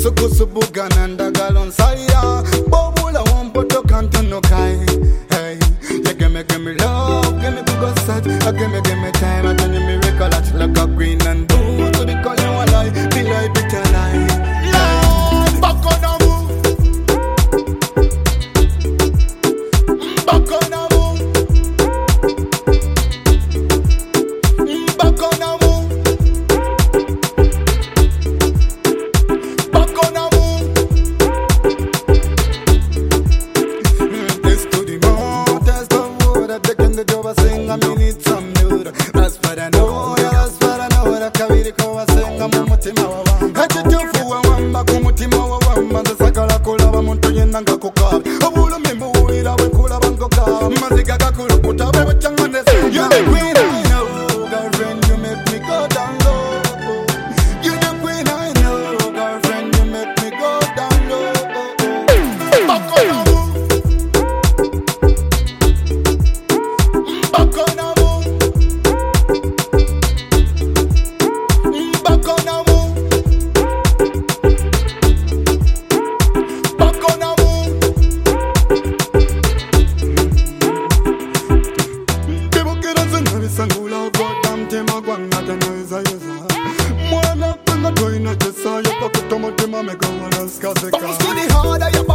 Kusu kusu bugananda galon saya. Bobula wampoto kanto no kai. Hey, you give me love, give me good set. Give me time, I tell you miracle like a green and blue. So because you a lie, be like bitter lie. Lord, back on a move. Back on a move. Back on a move. Back on a move. Test to the moon, test the wood. I take in the job, I sing, I mean it's some dude. That's what I know, yeah, that's what I know. That carry ko I sing, I'm a mutima wa wamba. Hachi tufu wa wamba, kumutima wa wamba. Zasakala kula wa muntu yenanga kukab. Obulu mimbu uira we kula bango ka. Mazika kakulu puta bebe changane se. You the queen I know, girlfriend, you make me go down low. You the queen I know, girlfriend, you make me go down low. Back on a move. Back on a move. Back on a move. Back on a move. People get us in the sangula, goddamn tema guanga the noise I use. Mwana kunga toina jesa, ya pakutomo tema mega wana skazeka. Vamos to the harder,